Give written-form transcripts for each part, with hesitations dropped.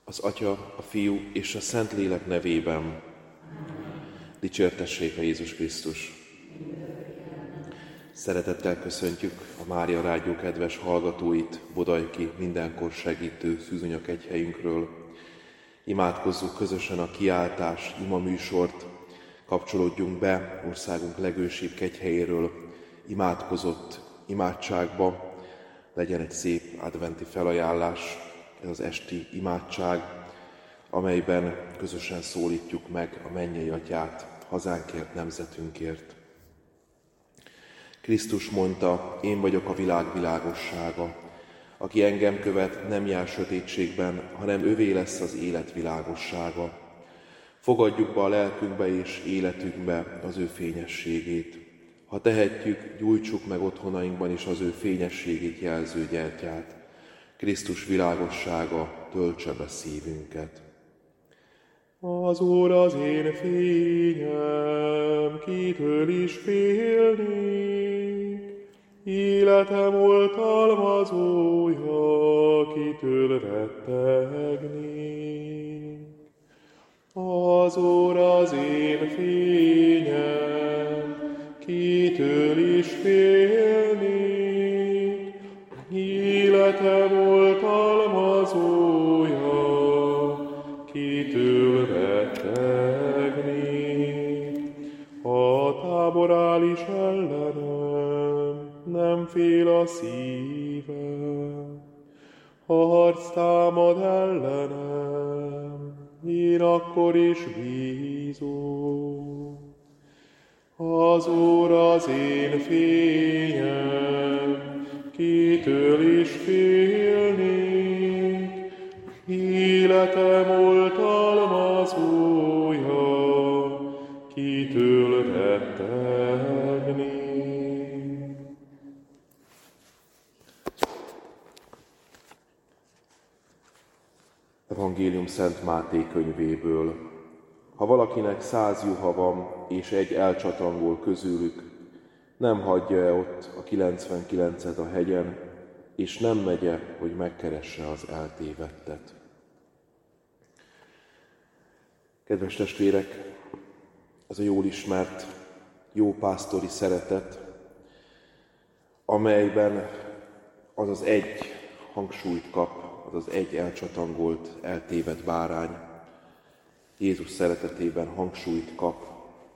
Az Atya, a Fiú és a Szentlélek nevében. Dicsértessék a Jézus Krisztus! Szeretettel köszöntjük a Mária Rádió kedves hallgatóit, Bodajki mindenkor segítő Szűzanya kegyhelyünkről. Imádkozzuk közösen a kiáltás ima műsort, kapcsolódjunk be országunk legősibb kegyhelyéről imádkozott imádságba. Legyen egy szép adventi felajánlás, ez az esti imádság, amelyben közösen szólítjuk meg a mennyei Atyát hazánkért, nemzetünkért. Krisztus mondta, én vagyok a világ világossága. Aki engem követ, nem jár sötétségben, hanem övé lesz az élet világossága. Fogadjuk be a lelkünkbe és életünkbe az ő fényességét. Ha tehetjük, gyújtsuk meg otthonainkban is az ő fényességét jelző gyertyát. Krisztus világossága töltse be szívünket. Az Úr az én fényem, kitől is félnék? Életem oltalmazója, kitől rettegnék? Az Úr az én fényem, kitől is félnék? Életem oltalmazója, kitől rettegnék? Ha tábor áll is ellenem, nem fél a szívem. Ha harc támad ellenem, én akkor is bízom. Az Úr az én fényem, kitől is félnék? Életem oltalmazója, kitől rettegnék? Evangélium Szent Máté könyvéből. Ha valakinek 100 juha van, és egy elcsatangol közülük, nem hagyja-e ott a 99-et a hegyen, és nem megye, hogy megkeresse az eltévedtet. Kedves testvérek, ez a jól ismert, jó pásztori szeretet, amelyben az az egy hangsúlyt kap, az az egy elcsatangolt, eltévedt bárány, Jézus szeretetében hangsúlyt kap.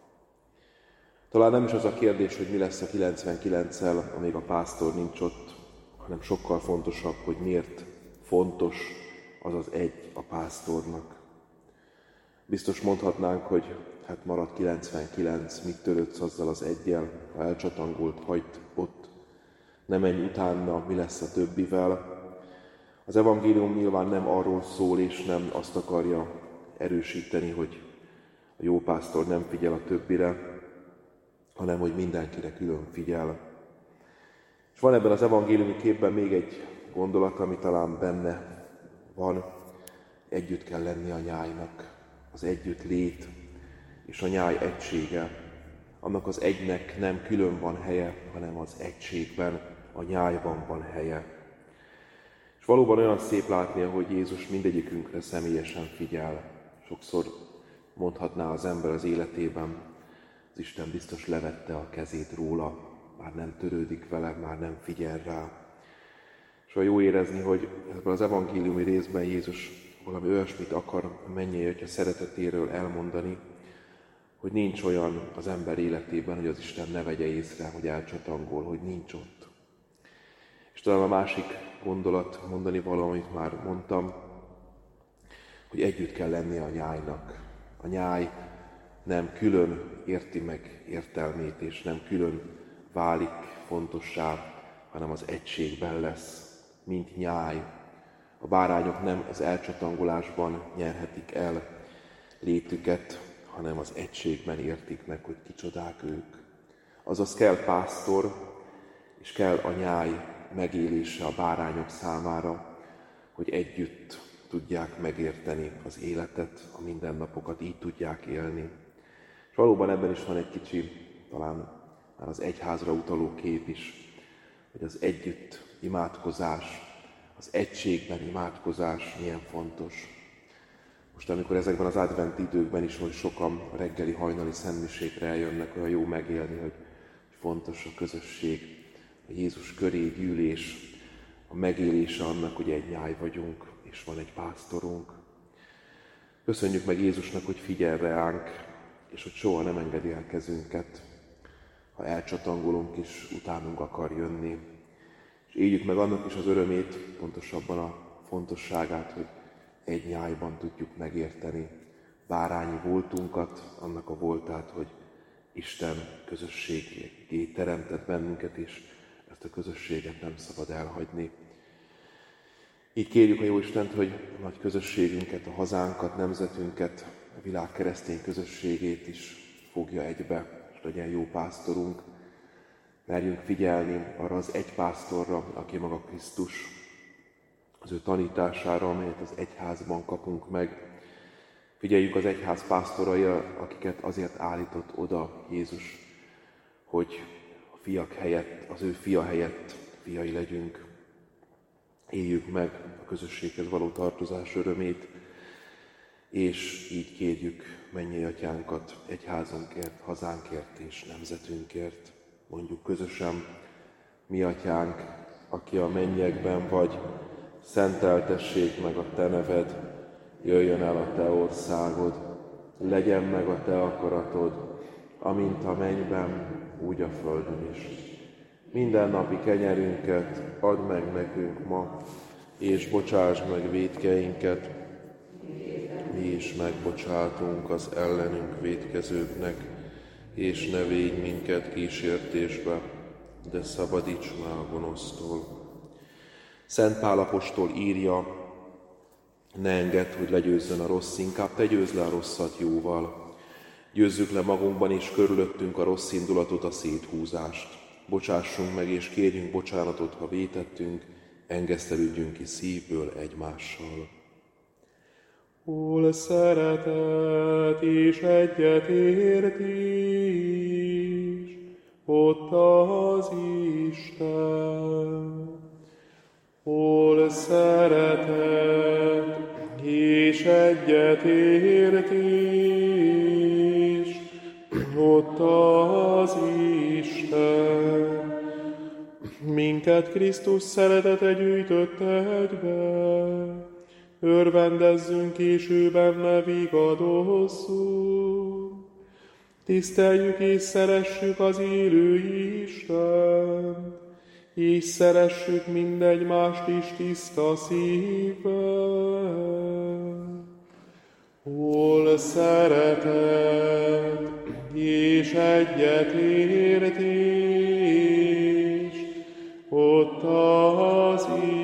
Talán nem is az a kérdés, hogy mi lesz a 99-szel, amíg a pásztor nincs ott, hanem sokkal fontosabb, hogy miért fontos az az egy a pásztornak. Biztos mondhatnánk, hogy hát maradt 99, mit törődsz azzal az eggyel, ha elcsatangolt, hagyd ott, ne menj utána, mi lesz a többivel. Az evangélium nyilván nem arról szól, és nem azt akarja erősíteni, hogy a jó pásztor nem figyel a többire, hanem hogy mindenkire külön figyel. És van ebben az evangéliumi képben még egy gondolat, ami talán benne van, együtt kell lenni a nyájnak, az együtt lét és a nyáj egysége. Annak az egynek nem külön van helye, hanem az egységben, a nyájban van helye. És valóban olyan szép látni, hogy Jézus mindegyikünkre személyesen figyel. Sokszor mondhatná az ember az életében, az Isten biztos levette a kezét róla, már nem törődik vele, már nem figyel rá. És olyan jó érezni, hogy ebben az evangéliumi részben Jézus valami olyasmit akar a mennyei Atya szeretetéről elmondani, hogy nincs olyan az ember életében, hogy az Isten ne vegye észre, hogy elcsatangol, hogy nincs ott. És talán a másik gondolat, mondani valamit már mondtam, hogy együtt kell lennie a nyájnak. A nyáj nem külön érti meg értelmét, és nem külön válik fontossá, hanem az egységben lesz, mint nyáj. A bárányok nem az elcsatangolásban nyerhetik el létüket, hanem az egységben értik meg, hogy kicsodák ők. Azaz kell pásztor, és kell a nyáj megélése a bárányok számára, hogy együtt tudják megérteni az életet, a mindennapokat, így tudják élni. És valóban ebben is van egy kicsi, talán már az egyházra utaló kép is, hogy az együtt imádkozás, az egységben imádkozás milyen fontos. Most, amikor ezekben az adventi időkben is most sokan a reggeli hajnali szentmisékre eljönnek, olyan jó megélni, hogy fontos a közösség, a Jézus köré gyűlés, a megélése annak, hogy egy nyáj vagyunk, és van egy pásztorunk. Köszönjük meg Jézusnak, hogy figyel ránk, és hogy soha nem engedi el kezünket, ha elcsatangolunk és utánunk akar jönni. És éljük meg annak is az örömét, pontosabban a fontosságát, hogy egy nyájban tudjuk megérteni bárányi voltunkat, annak a voltát, hogy Isten közösségé teremtett bennünket, és ezt a közösséget nem szabad elhagyni. Így kérjük a Jóistent, hogy a nagy közösségünket, a hazánkat, nemzetünket, a világ keresztény közösségét is fogja egybe, és legyen jó pásztorunk. Merjünk figyelni arra az egy pásztorra, aki maga Krisztus, az ő tanítására, amelyet az egyházban kapunk meg. Figyeljünk az egyház pásztoraira, akiket azért állított oda Jézus, hogy a fiak helyett, az ő fia helyett fiai legyünk. Éljük meg a közösséghez való tartozás örömét, és így kérjük mennyei atyánkat egyházunkért, hazánkért és nemzetünkért. Mondjuk közösen: mi atyánk, aki a mennyekben vagy, szenteltessék meg a te neved, jöjjön el a te országod, legyen meg a te akaratod, amint a mennyben, úgy a földön is. Mindennapi kenyerünket add meg nekünk ma, és bocsásd meg vétkeinket, mi is megbocsátunk az ellenünk vétkezőknek, és ne védj minket kísértésbe, de szabadíts meg a gonosztól. Szent Pál apostol írja: ne engedd, hogy legyőzzön a rossz, inkább te győzd le a rosszat jóval. Győzzük le magunkban és körülöttünk a rossz indulatot, a széthúzást. Bocsássunk meg és kérjünk bocsánatot, ha vétettünk, engesztelődjünk ki szívből egymással. Hol szeretet és egyetértés, ott az Isten. Hol szeretet és egyetértés, ott az Isten. Minket Krisztus szeretete gyűjtött egybe, örvendezzünk és ő benne vigadozzunk. Tiszteljük és szeressük az élő Istent, és szeressük mindegymást is tiszta szívvel. Hol szeretet és egyetértés, ott az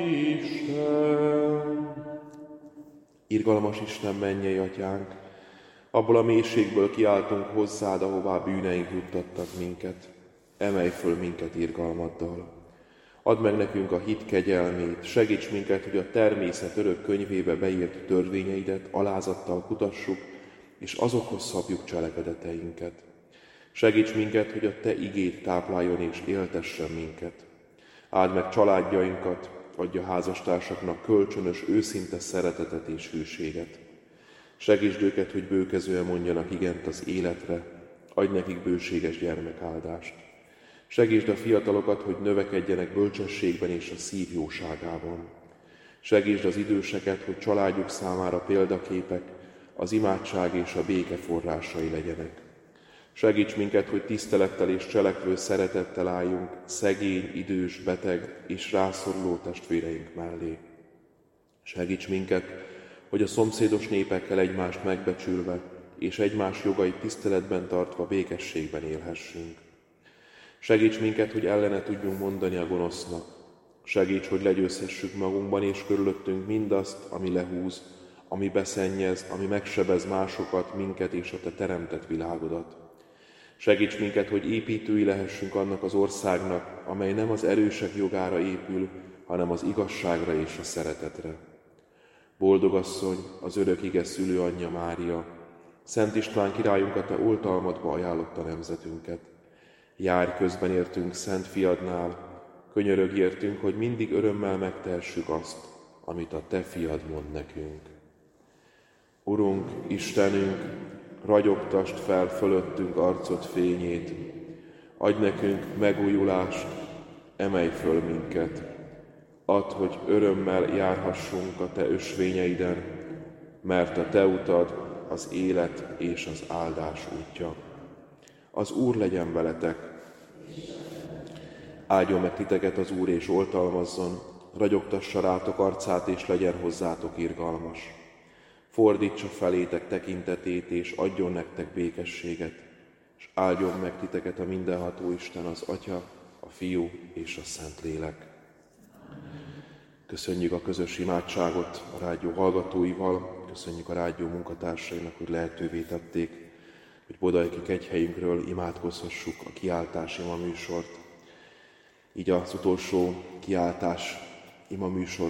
Isten. Irgalmas Isten, mennyei atyánk, abból a mélységből kiáltunk hozzád, ahová bűneink juttattak minket. Emelj föl minket irgalmaddal. Add meg nekünk a hit kegyelmét, segíts minket, hogy a természet örök könyvébe beírt törvényeidet alázattal kutassuk, és azokhoz szabjuk cselekedeteinket. Segíts minket, hogy a te igéd tápláljon és éltessen minket. Áld meg családjainkat, adj a házastársaknak kölcsönös, őszinte szeretetet és hűséget. Segítsd őket, hogy bőkezően mondjanak igent az életre, adj nekik bőséges gyermekáldást. Segítsd a fiatalokat, hogy növekedjenek bölcsességben és a szív jóságában. Segítsd az időseket, hogy családjuk számára példaképek, az imádság és a béke forrásai legyenek. Segíts minket, hogy tisztelettel és cselekvő szeretettel álljunk szegény, idős, beteg és rászoruló testvéreink mellé. Segíts minket, hogy a szomszédos népekkel egymást megbecsülve és egymás jogait tiszteletben tartva békességben élhessünk. Segíts minket, hogy ellene tudjunk mondani a gonosznak. Segíts, hogy legyőzhessük magunkban és körülöttünk mindazt, ami lehúz, ami beszennyez, ami megsebez másokat, minket és a te teremtett világodat. Segíts minket, hogy építői lehessünk annak az országnak, amely nem az erősek jogára épül, hanem az igazságra és a szeretetre. Boldog asszony, az örök ige szülőanyja Mária, Szent István királyunk, a te oltalmadba ajánlotta nemzetünket. Járj közben értünk Szent Fiadnál, könyörögj értünk, hogy mindig örömmel megtehessük azt, amit a te fiad mond nekünk. Urunk, Istenünk, ragyogtasd fel fölöttünk arcod fényét, adj nekünk megújulást, emelj föl minket. Add, hogy örömmel járhassunk a Te ösvényeiden, mert a Te utad az élet és az áldás útja. Az Úr legyen veletek! Áldjon meg titeket az Úr és oltalmazzon, ragyogtassa rátok arcát és legyen hozzátok irgalmas. Fordítsa felétek tekintetét és adjon nektek békességet, és áldjon meg titeket a mindenható Isten, az Atya, a Fiú és a Szentlélek. Köszönjük a közös imádságot a rádió hallgatóival, köszönjük a rádió munkatársainak, hogy lehetővé tették, hogy Bodajki kegyhelyünkről imádkozhassuk a kiáltás ima műsort. Így az utolsó kiáltás ima műsor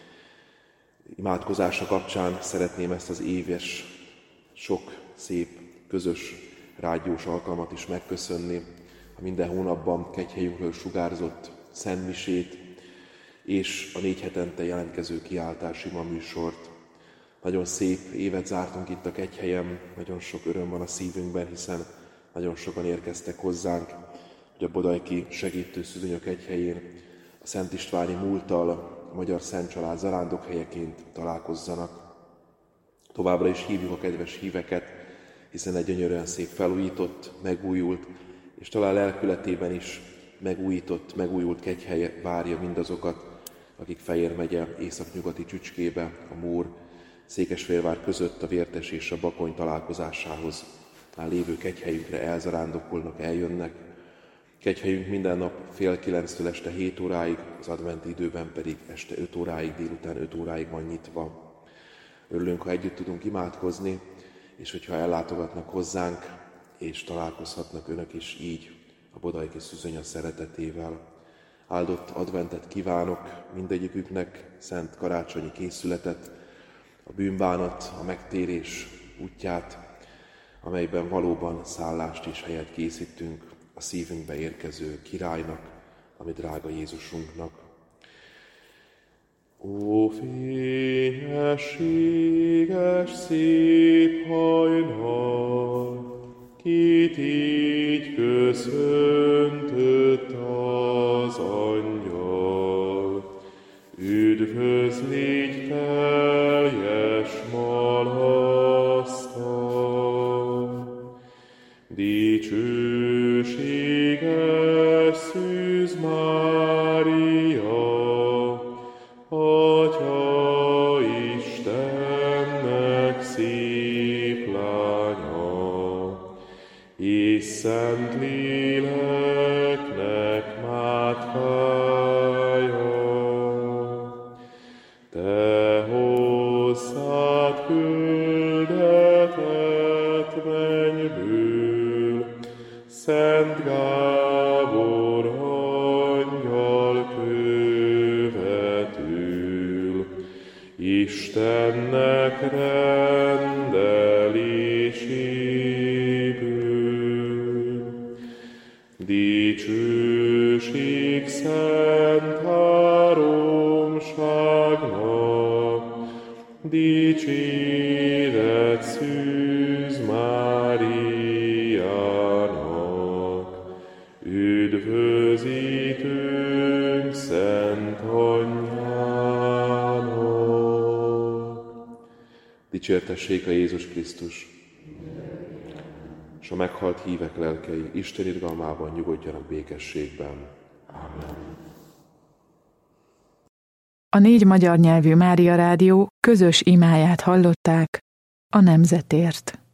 imádkozása kapcsán szeretném ezt az éves, sok szép, közös rádiós alkalmat is megköszönni, a minden hónapban kegyhelyünkről sugárzott szentmisét és a 4 hetente jelentkező kiáltás ima műsort. Nagyon szép évet zártunk itt a kegyhelyen, nagyon sok öröm van a szívünkben, hiszen nagyon sokan érkeztek hozzánk, hogy a Bodajki Segítő Szűzőnyök Egyhelyén a Szent Istváni múlttal a Magyar Szent Család zarándokhelyeként találkozzanak. Továbbra is hívjuk a kedves híveket, hiszen egy gyönyörűen szép felújított, megújult, és talán lelkületében is megújult kegyhely várja mindazokat, akik Fejér megye északnyugati csücskébe, a Mór, Székesfehérvár között a Vértes és a Bakony találkozásához már lévő kegyhelyünkre elzarándokolnak, eljönnek. Kegyhelyünk minden nap fél 9-től este 7 óráig, az adventi időben pedig este 5 óráig, délután 5 óráig van nyitva. Örülünk, ha együtt tudunk imádkozni, és hogyha ellátogatnak hozzánk, és találkozhatnak önök is így a Bodajki Szűzönya szeretetével. Áldott adventet kívánok mindegyiküknek, szent karácsonyi készületet, a bűnbánat, a megtérés útját, amelyben valóban szállást és helyet készítünk a szívünkbe érkező királynak, ami drága Jézusunknak. Ó, fényességes, szép hajnal, kit így köszöntött az angyal. Üdvözlégy teljes malasztal, dicsőséges Szűz Mária, Atya Istennek szép lánya, és Szent Léleknek máthája. Te hozzád küldetett mennyből, Szent Gábor angyal követül, Istennek rendeléséből. Dicsőség szent háromságnak, dicséret Szűz Máriának, üdvözítőnk Szent Anyjának. Dicsértessék a Jézus Krisztus, és a meghalt hívek lelkei Isten irgalmában nyugodjanak békességben. Amen. A 4 magyar nyelvű Mária Rádió közös imáját hallották a nemzetért.